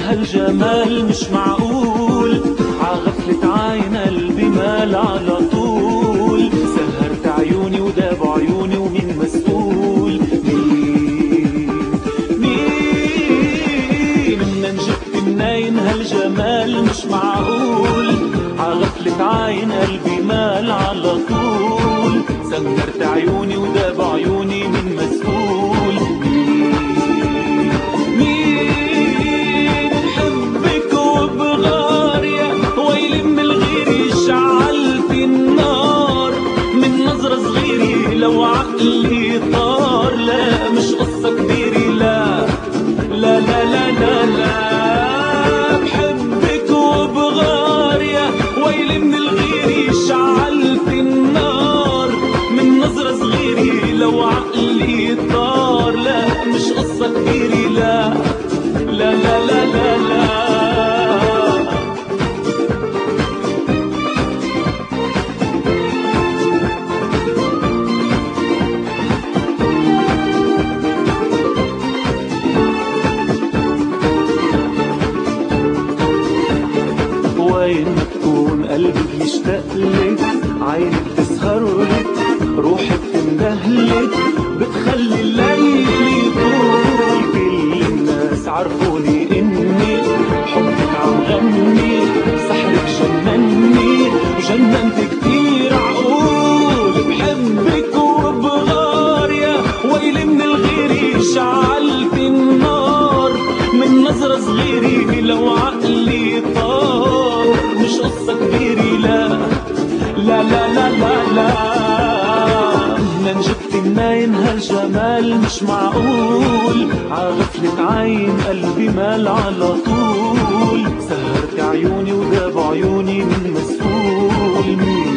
هالجمال مش معقول، عغفلة عين قلبي مال على طول. سهرت عيوني وداب عيوني ومين مسؤول؟ مين من جبت منين هالجمال مش معقول، عغفلة عين قلبي مال على طول. سهرت عيوني وداب عيوني مين مسؤول؟ لو عقلي طار لا مش قصة كبيرة، لا لا لا لا لا لا. بحبك وبغار يا ويلي من الغيري، شعلت النار من نظرة صغيرة. لو عقلي طار لا مش قصة كبيرة، لا لا لا لا لا لا. وين ما تكون قلبي بيشتاق لك، عيني بتسهر لك، روحي بتندهلك، بتخلي الليل يطول. كل الناس عرفوني اني حبك عم غني، سحرك جنني وجننت كتير عقول. بحبك وبغار يا ويلي من الغيري، شعلت النار من نظرة صغيرة. لو عقلي طار مش قصة كبيرة، لا لا لا لا لا لا. من جبت منين هالجمال مش معقول، عغفلة عين قلبي مال على طول. سهرت عيوني وداب عيوني من مسؤول؟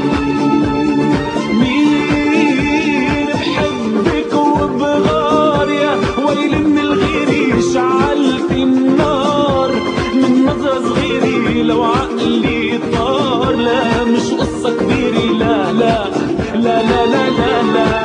مين بحبك وبغار يا ويلي من الغيري، شعلت النار من نظرة صغيرة. لو عقلي طار لا مش قصة كبيرة، لا لا لا لا لا لا لا.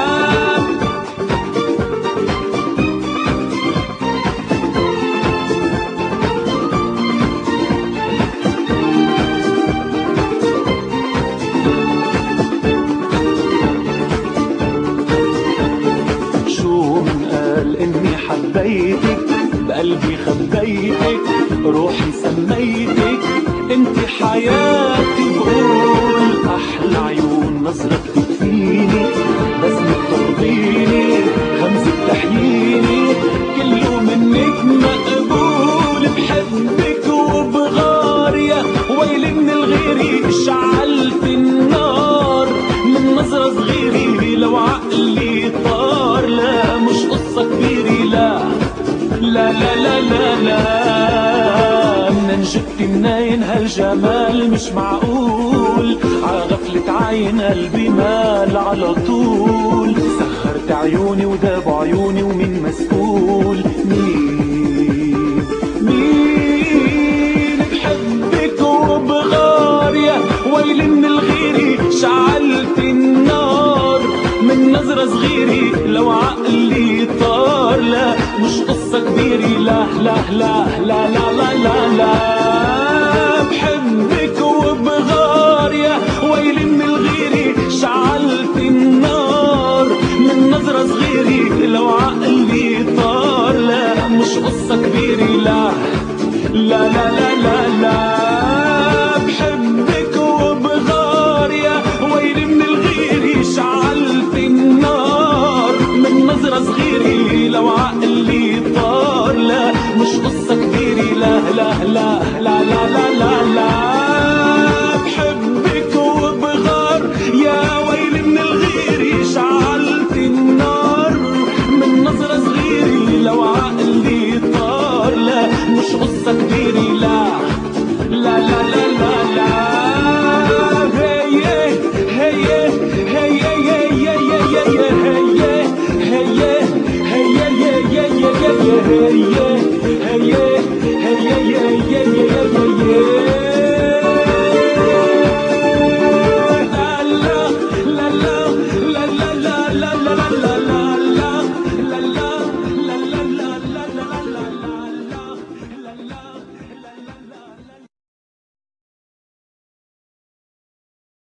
شو من قال اني حبيتك، بقلبي خبيتك، روحي سميتك، انت حياتي. بقول احلى عيون نظرة بتكفيني، بسمة بترضيني، غمزة بتحييني، كله منك مقبول. بحبك وبغار يا ويلي من الغيري، شعلت النار من نظرة صغيرة. لو عقلي طار لا مش قصة كبيرة، لا لا لا لا لا لا. من جبت منين هالجمال مش معقول، عغفلة عين قلبي مال على طول. سهرت عيوني وداب عيوني ومين مسؤول؟ مين بحبك وبغار يا ويلي من الغيري، شعلت النار من نظرة صغيرة. لو عقلي طار لا مش قصة كبيرة، لا لا لا لا لا لا لا لا. بحبك وبغار يا ويلي من الغيري، شعلت النار من نظرة صغيرة. لو عقلي طار لا مش قصة كبيرة، لا لا لا لا لا لا. بحبك وبغار يا ويلي من الغيري، شعلت النار من نظرة صغيرة.